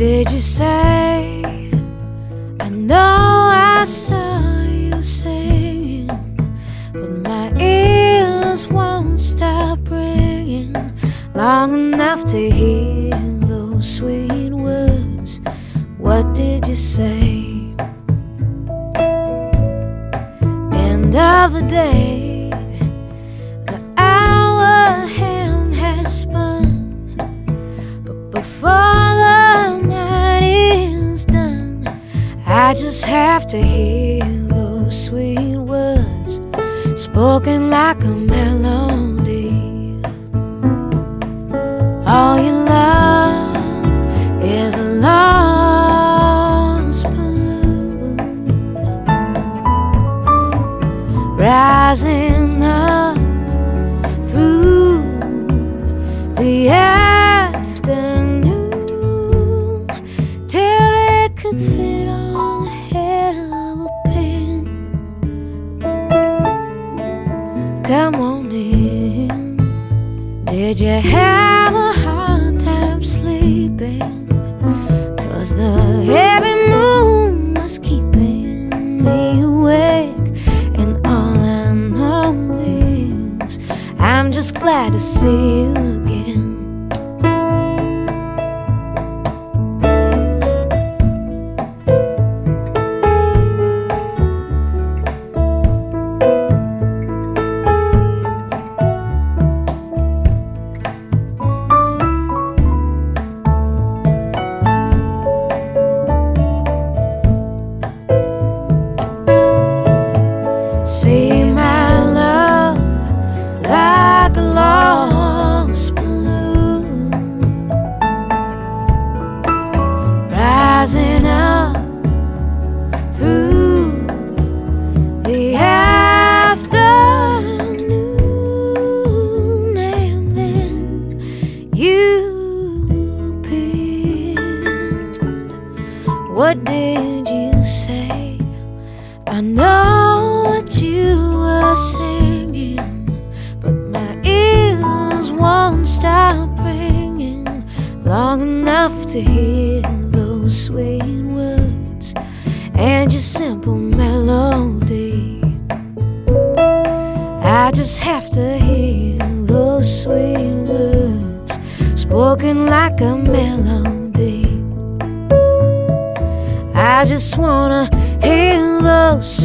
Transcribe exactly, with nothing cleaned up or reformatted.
did you say? I know I saw you singing, but my ears won't stop ringing long enough to hear those sweet words. What did you say? End of the day, the hour hand has spun, but before the night is done, I just have to hear those sweet words spoken like a melody. All you love is a lost balloon rising up through the afternoon till it could fit on the head of a pin. Come on in. Did you have a hard time sleeping? 'Cause the heavy moon was keeping me awake, and all I know is I'm just glad to see you again. See my love like a lost balloon rising up through the afternoon, and then you appeared. What did you say? I know what you were singing, but my ears won't stop ringing long enough to hear those sweet words and your simple melody. I just have to hear those sweet words spoken like a melody. I just wanna hear those